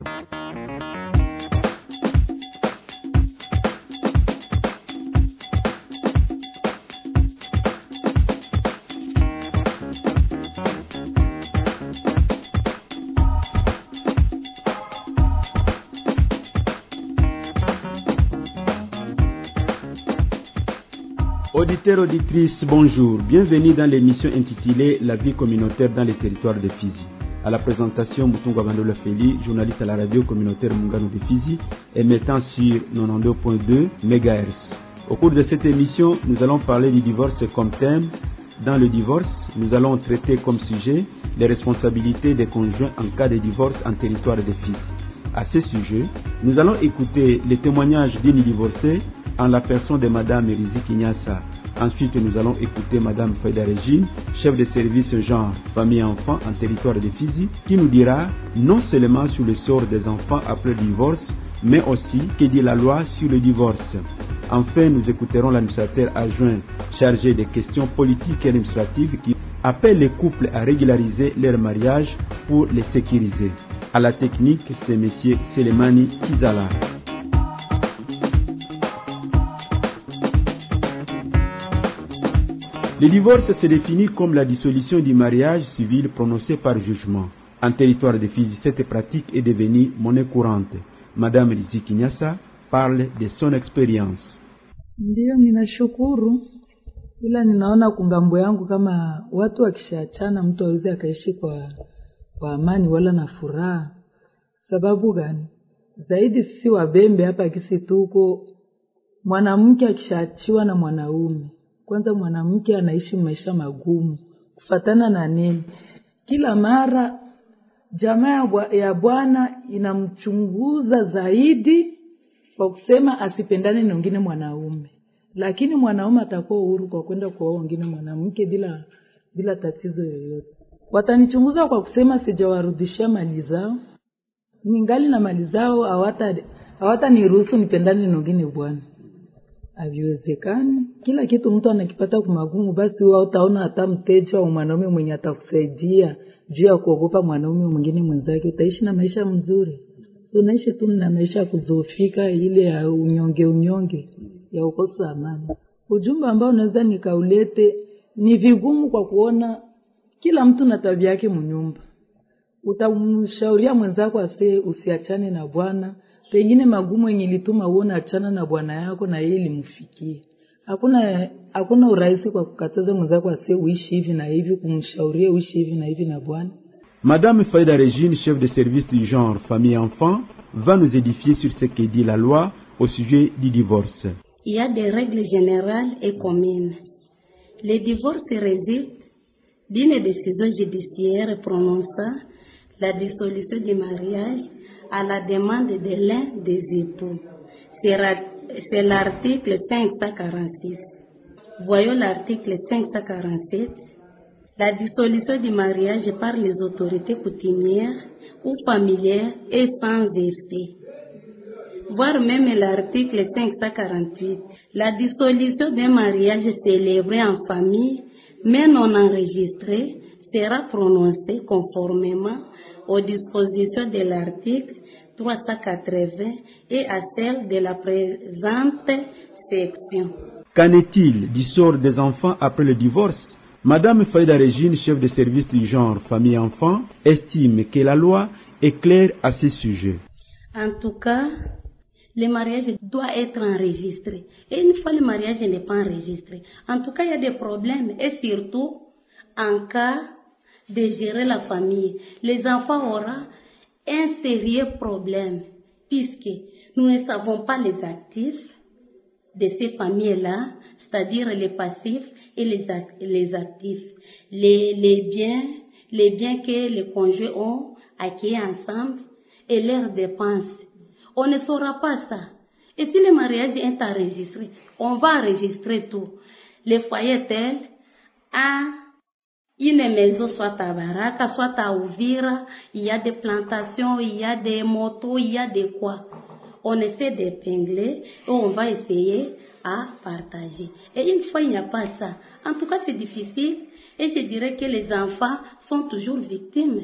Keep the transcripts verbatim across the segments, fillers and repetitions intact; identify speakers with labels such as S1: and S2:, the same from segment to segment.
S1: Auditeurs, auditrices, bonjour. Bienvenue dans l'émission intitulée La vie communautaire dans les territoires de Fizi. À la présentation, Moutongo Bandola Feli, journaliste à la radio communautaire Mungano de Fizi, émettant sur quatre-vingt-douze virgule deux mégahertz. Au cours de cette émission, nous allons parler du divorce comme thème. Dans le divorce, nous allons traiter comme sujet les responsabilités des conjoints en cas de divorce en territoire de Fizi. À ce sujet, nous allons écouter les témoignages d'une divorcée en la personne de Madame Riziki Nyassa. Ensuite, nous allons écouter Madame Faïda Régine, chef de service genre famille et enfants en territoire de Fizi, qui nous dira non seulement sur le sort des enfants après le divorce, mais aussi que dit la loi sur le divorce. Enfin, nous écouterons l'administrateur adjoint chargé des questions politiques et administratives qui appelle les couples à régulariser leur mariage pour les sécuriser. À la technique, c'est M. Selemani Kizala. Le divorce se définit comme la dissolution du mariage civil prononcé par jugement. En territoire de Fizi, cette pratique est devenue monnaie courante. Madame Riziki Nyassa parle de son expérience.
S2: Ndiyo, ninashukuru, ila ninaona kungambo yangu kama watu wakishaachana mtu hawezi akaishi kwa kwa amani wala na furaha. Sababu gani? Zaidi sisi wabembe hapa kisi tuko, mwanamke akishaachiwa na mwanaume, kwanza mwanamke anaishi maisha magumu. Kufatana na nini? Kila mara jamaa ya bwana inamchunguza zaidi kwa kusema asipendane na wengine mwanaume. Lakini mwanaume atakuwa huru kwa kwenda kwa wengine mwanamke bila bila tatizo yoyote. Watanichunguza kwa kusema sijawarudishia mali zao. Ningali na mali zao, hawata hawata niruhusu nipendane na wengine bwana. Haviwezekani. Kila kitu mtu anakipata kwa magumu, basi wewe utaona hata mteja wa mwanaume mwenye atakusaidia juu ya kuogopa mwanaume mwingine mwenzake, utaishi na maisha mzuri. So naishi tu na maisha kuzofika ile ya unyonge unyonge ya ukosa amani. Ujumbe ambao naweza nikaulete ni vigumu kwa kuona kila mtu na tabia yake mnyumba. Utamshauria mwenzako ase usiachane na bwana, pengine magumu yenye lituma uone achana na bwana yako na yeye limfikie. Hakuna hakuna urahisi kwa kukataza mwenzako ase uishi hivi na hivi, kumshauria uishi hivi na hivi na bwana.
S1: Madame Faïda Régine, chef de service du genre famille et enfants, va nous édifier sur ce que dit la loi au sujet du divorce.
S3: Il y a des règles générales et communes. Le divorce résulte d'une décision judiciaire prononçant la dissolution du mariage à la demande de l'un des époux. C'est l'article cinq cent quarante-six. Voyons l'article cinq cent quarante-sept. La dissolution du mariage par les autorités coutumières ou familières est sans effet. Voire même l'article cinq cent quarante-huit. La dissolution d'un mariage célébré en famille, mais non enregistré, sera prononcée conformément aux dispositions de l'article trois cent quatre-vingts et à celle de la présente section.
S1: Qu'en est-il du sort des enfants après le divorce? Madame Faïda Régine, chef de service du genre famille et enfants, estime que la loi est claire à ce sujet.
S3: En tout cas, le mariage doit être enregistré. Et une fois le mariage n'est pas enregistré, en tout cas, il y a des problèmes. Et surtout, en cas de gérer la famille, les enfants auront un sérieux problème, puisque nous ne savons pas les actifs de ces familles-là, c'est-à-dire les passifs et les, les actifs, les, les biens, les biens que les conjoints ont acquis ensemble et leurs dépenses. On ne saura pas ça. Et si le mariage est enregistré, on va enregistrer tout. Le foyer tel a une maison, soit à Baraka, soit à Ouvira, il y a des plantations, il y a des motos, il y a des quoi. On essaie d'épingler et on va essayer à partager. Et une fois il n'y a pas ça, en tout cas c'est difficile et je dirais que les enfants sont toujours victimes.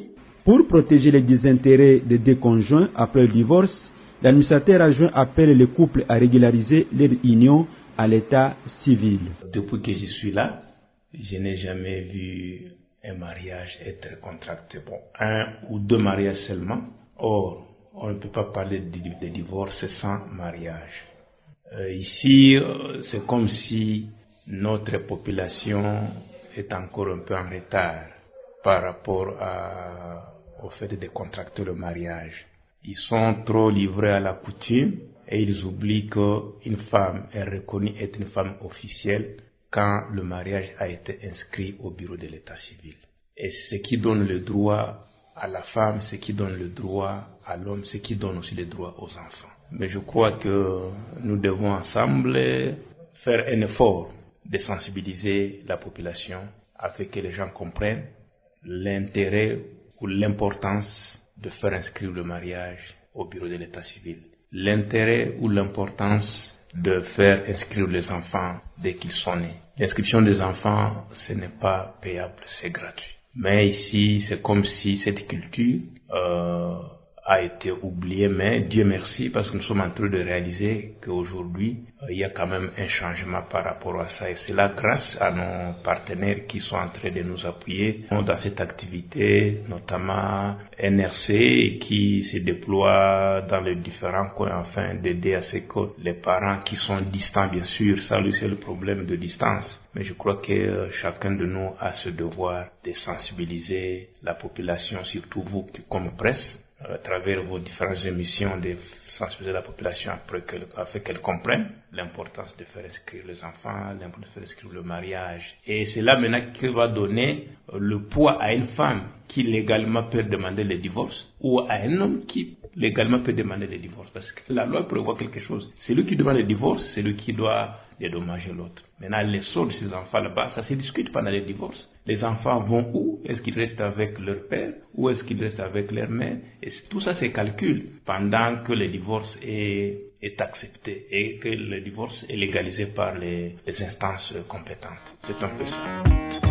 S1: Pour protéger les désintérêts des deux conjoints après le divorce, l'administrateur adjoint appelle les couples à régulariser leur union à l'état civil.
S4: Depuis que je suis là, je n'ai jamais vu un mariage être contracté. Bon, un ou deux mariages seulement. Or, on ne peut pas parler de, de divorce sans mariage. Euh, ici, euh, c'est comme si notre population est encore un peu en retard par rapport à, au fait de contracter le mariage. Ils sont trop livrés à la coutume et ils oublient qu'une femme est reconnue être une femme officielle quand le mariage a été inscrit au bureau de l'état civil. Et ce qui donne le droit à la femme, ce qui donne le droit à l'homme, ce qui donne aussi le droit aux enfants. Mais je crois que nous devons ensemble faire un effort de sensibiliser la population afin que les gens comprennent l'intérêt ou l'importance de faire inscrire le mariage au bureau de l'état civil. L'intérêt ou l'importance de faire inscrire les enfants dès qu'ils sont nés. L'inscription des enfants, ce n'est pas payable, c'est gratuit. Mais ici, c'est comme si cette culture euh, a été oubliée, mais Dieu merci, parce que nous sommes en train de réaliser qu'aujourd'hui, euh, il y a quand même un changement par rapport à ça. Et c'est là grâce à nos partenaires qui sont en train de nous appuyer dans cette activité, notamment N R C, qui se déploie dans les différents coins afin d'aider à ce que les parents qui sont distants, bien sûr, ça lui c'est le problème de distance. Mais je crois que euh, chacun de nous a ce devoir de sensibiliser la population, surtout vous qui, comme presse, à travers vos différentes émissions, de sensibiliser la population afin qu'elle comprenne l'importance de faire inscrire les enfants, l'importance de faire inscrire le mariage. Et c'est là maintenant qui va donner le poids à une femme qui légalement peut demander le divorce ou à un homme qui légalement peut demander le divorce. Parce que la loi prévoit quelque chose. C'est lui qui demande le divorce, c'est lui qui doit dédommager l'autre. Maintenant, les sorts de ces enfants là-bas, ça se discute pendant le divorce. Les enfants vont où? Est-ce qu'ils restent avec leur père ou est-ce qu'ils restent avec leur mère? Et tout ça, c'est calcul pendant que le divorce est, est accepté et que le divorce est légalisé par les, les instances compétentes. C'est un peu ça.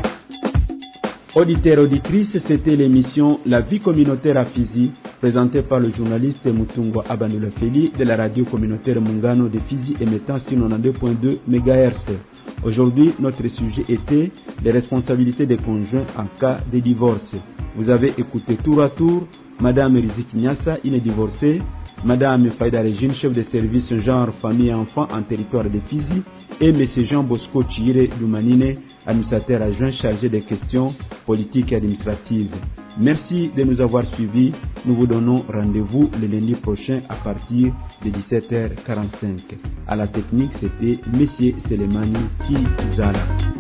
S1: Auditeurs, auditrices, c'était l'émission La vie communautaire à Fizi, présentée par le journaliste Mutungo Abandoula Feli de la radio communautaire Mungano de Fizi émettant sur quatre-vingt-douze virgule deux mégahertz. Aujourd'hui, notre sujet était les responsabilités des conjoints en cas de divorce. Vous avez écouté tour à tour Madame Riziki Nyassa, une divorcée, Madame Faïda Régine, chef de service genre famille et enfants en territoire de Fizi, et M. Jean Bosco Chire Doumanine, administrateur adjoint chargé des questions politiques et administratives. Merci de nous avoir suivis. Nous vous donnons rendez-vous le lundi prochain à partir de dix-sept heures quarante-cinq. À la technique, c'était M. Selemani Kizala.